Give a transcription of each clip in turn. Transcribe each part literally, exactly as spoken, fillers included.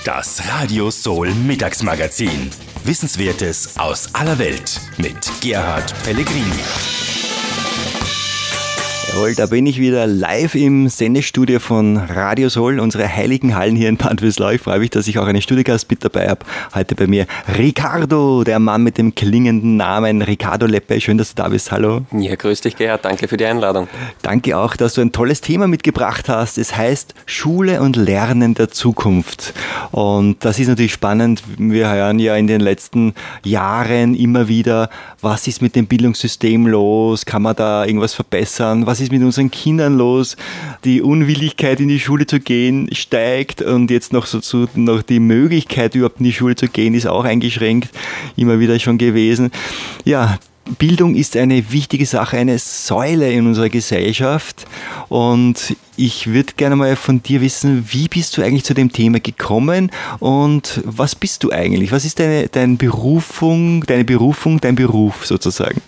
Das Radio Soul Mittagsmagazin. Wissenswertes aus aller Welt mit Gerhard Pellegrini. Jawohl, da bin ich wieder live im Sendestudio von Radio Soul, unsere heiligen Hallen hier in Bad Vöslau. Ich freue mich, dass ich auch einen Studiogast mit dabei habe. Heute bei mir Ricardo, der Mann mit dem klingenden Namen Ricardo Leppe. Schön, dass du da bist. Hallo. Ja, grüß dich, Gerhard. Danke für die Einladung. Danke auch, dass du ein tolles Thema mitgebracht hast. Es heißt Schule und Lernen der Zukunft. Und das ist natürlich spannend. Wir hören ja in den letzten Jahren immer wieder, was ist mit dem Bildungssystem los? Kann man da irgendwas verbessern? Was ist mit unseren Kindern los? Die Unwilligkeit, in die Schule zu gehen, steigt und jetzt noch so, so noch die Möglichkeit, überhaupt in die Schule zu gehen, ist auch eingeschränkt, immer wieder schon gewesen. Ja, Bildung ist eine wichtige Sache, eine Säule in unserer Gesellschaft und ich würde gerne mal von dir wissen, wie bist du eigentlich zu dem Thema gekommen und was bist du eigentlich? Was ist deine, deine Berufung, deine Berufung, dein Beruf sozusagen?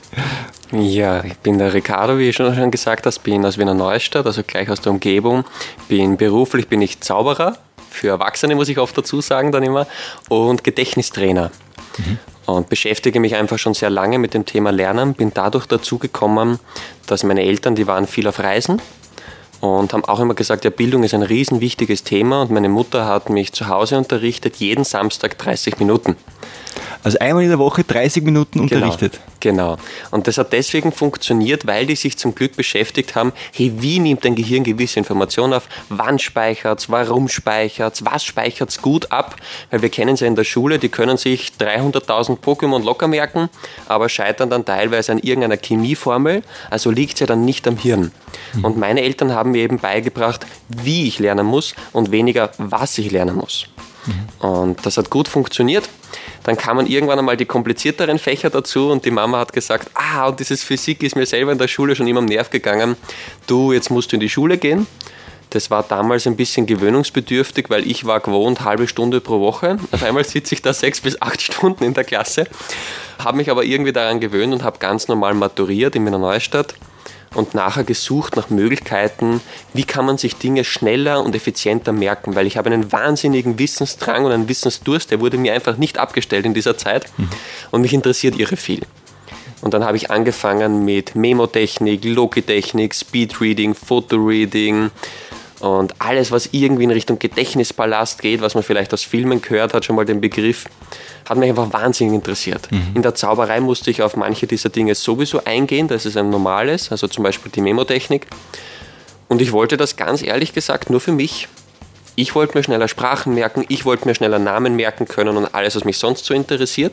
Ja, ich bin der Ricardo, wie du schon gesagt hast, bin aus Wiener Neustadt, also gleich aus der Umgebung. Bin beruflich bin ich Zauberer, für Erwachsene muss ich oft dazu sagen dann immer, und Gedächtnistrainer. Mhm. Und beschäftige mich einfach schon sehr lange mit dem Thema Lernen. Bin dadurch dazu gekommen, dass meine Eltern, die waren viel auf Reisen und haben auch immer gesagt, ja, Bildung ist ein riesen wichtiges Thema und meine Mutter hat mich zu Hause unterrichtet, jeden Samstag dreißig Minuten. Also einmal in der Woche dreißig Minuten unterrichtet. Genau, genau. Und das hat deswegen funktioniert, weil die sich zum Glück beschäftigt haben, hey, wie nimmt dein Gehirn gewisse Informationen auf? Wann speichert es? Warum speichert es? Was speichert es gut ab? Weil wir kennen es ja in der Schule, die können sich dreihunderttausend Pokémon locker merken, aber scheitern dann teilweise an irgendeiner Chemieformel. Also liegt es ja dann nicht am Hirn. Mhm. Und meine Eltern haben mir eben beigebracht, wie ich lernen muss und weniger, was ich lernen muss. Mhm. Und das hat gut funktioniert. Dann kamen irgendwann einmal die komplizierteren Fächer dazu und die Mama hat gesagt, ah, und dieses Physik ist mir selber in der Schule schon immer am Nerv gegangen. Du, jetzt musst du in die Schule gehen. Das war damals ein bisschen gewöhnungsbedürftig, weil ich war gewohnt, halbe Stunde pro Woche. Auf einmal sitze ich da sechs bis acht Stunden in der Klasse, habe mich aber irgendwie daran gewöhnt und habe ganz normal maturiert in Wiener Neustadt. Und nachher gesucht nach Möglichkeiten, wie kann man sich Dinge schneller und effizienter merken, weil ich habe einen wahnsinnigen Wissensdrang und einen Wissensdurst, der wurde mir einfach nicht abgestellt in dieser Zeit und mich interessiert irre viel. Und dann habe ich angefangen mit Memotechnik, Logitechnik, Speedreading, Photoreading und alles, was irgendwie in Richtung Gedächtnispalast geht, was man vielleicht aus Filmen gehört hat, schon mal den Begriff, hat mich einfach wahnsinnig interessiert. Mhm. In der Zauberei musste ich auf manche dieser Dinge sowieso eingehen, das ist ein normales, also zum Beispiel die Memotechnik. Und ich wollte das ganz ehrlich gesagt nur für mich. Ich wollte mir schneller Sprachen merken, ich wollte mir schneller Namen merken können und alles, was mich sonst so interessiert.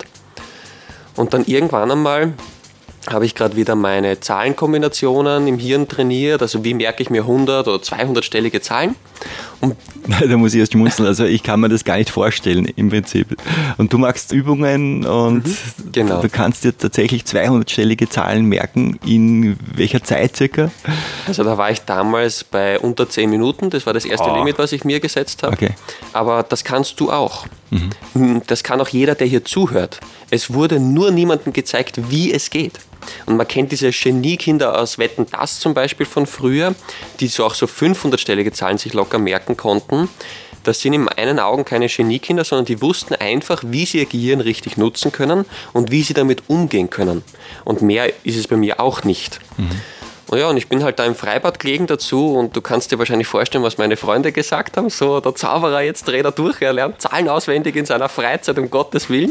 Und dann irgendwann einmal habe ich gerade wieder meine Zahlenkombinationen im Hirn trainiert, also wie merke ich mir hundert- oder zweihundertstellige Zahlen. Und da muss ich erst schmunzeln, also ich kann mir das gar nicht vorstellen im Prinzip. Und du machst Übungen und mhm, genau. Du kannst dir tatsächlich zweihundertstellige Zahlen merken, in welcher Zeit circa? Also da war ich damals bei unter zehn Minuten, das war das erste oh. Limit, was ich mir gesetzt habe. Okay. Aber das kannst du auch. Mhm. Das kann auch jeder, der hier zuhört. Es wurde nur niemandem gezeigt, wie es geht. Und man kennt diese Geniekinder aus Wetten, das zum Beispiel von früher, die so auch so fünfhundertstellige Zahlen sich locker merken konnten. Das sind in meinen Augen keine Geniekinder, sondern die wussten einfach, wie sie ihr Gehirn richtig nutzen können und wie sie damit umgehen können. Und mehr ist es bei mir auch nicht. Mhm. Und ja, und ich bin halt da im Freibad gelegen dazu und du kannst dir wahrscheinlich vorstellen, was meine Freunde gesagt haben. So, der Zauberer, jetzt dreht er durch, er lernt Zahlen auswendig in seiner Freizeit, um Gottes Willen.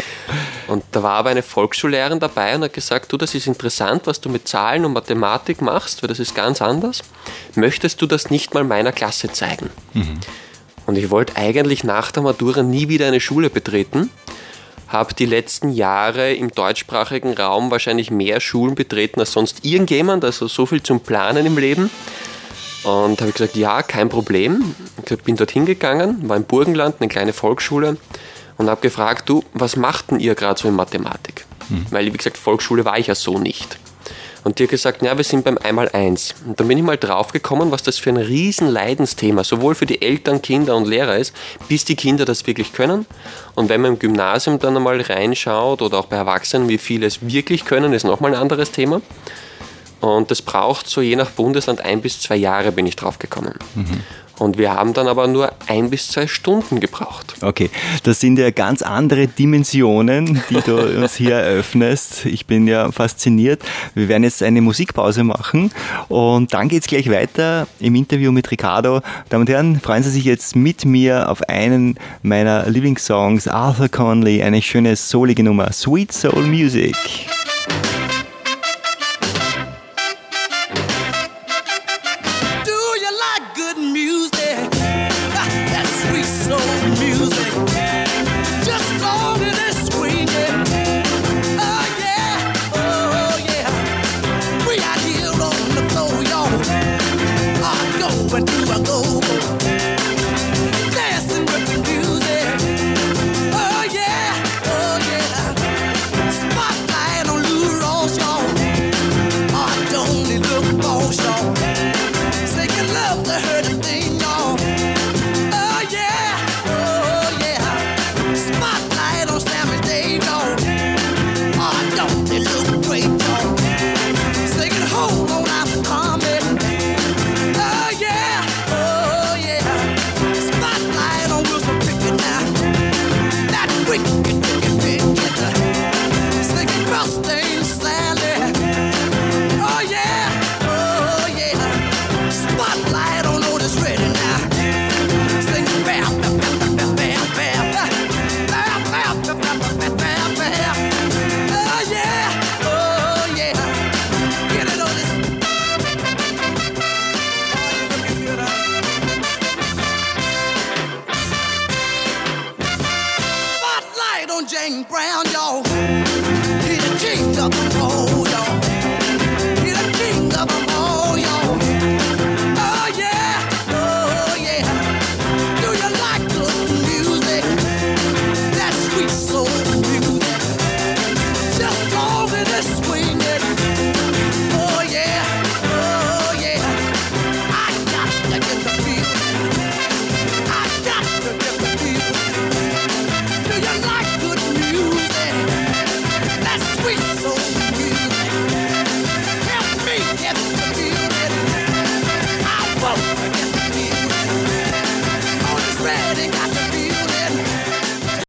Und da war aber eine Volksschullehrerin dabei und hat gesagt, du, das ist interessant, was du mit Zahlen und Mathematik machst, weil das ist ganz anders. Möchtest du das nicht mal meiner Klasse zeigen? Mhm. Und ich wollte eigentlich nach der Matura nie wieder eine Schule betreten. Habe die letzten Jahre im deutschsprachigen Raum wahrscheinlich mehr Schulen betreten als sonst irgendjemand, also so viel zum Planen im Leben. Und habe gesagt, ja, kein Problem. Ich bin dort hingegangen, war im Burgenland, eine kleine Volksschule und habe gefragt, du, was macht denn ihr gerade so in Mathematik? Mhm. Weil, wie gesagt, Volksschule war ich ja so nicht. Und die hat gesagt, ja, wir sind beim Einmaleins. Und dann bin ich mal drauf gekommen, was das für ein riesen Leidensthema sowohl für die Eltern, Kinder und Lehrer ist, bis die Kinder das wirklich können. Und wenn man im Gymnasium dann einmal reinschaut oder auch bei Erwachsenen, wie viele es wirklich können, ist nochmal ein anderes Thema. Und das braucht so je nach Bundesland ein bis zwei Jahre, bin ich drauf gekommen. Mhm. Und wir haben dann aber nur ein bis zwei Stunden gebraucht. Okay, das sind ja ganz andere Dimensionen, die du uns hier eröffnest. Ich bin ja fasziniert. Wir werden jetzt eine Musikpause machen und dann geht es gleich weiter im Interview mit Ricardo. Damen und Herren, freuen Sie sich jetzt mit mir auf einen meiner Lieblingssongs, Arthur Conley, eine schöne soulige Nummer, Sweet Soul Music. Spotlight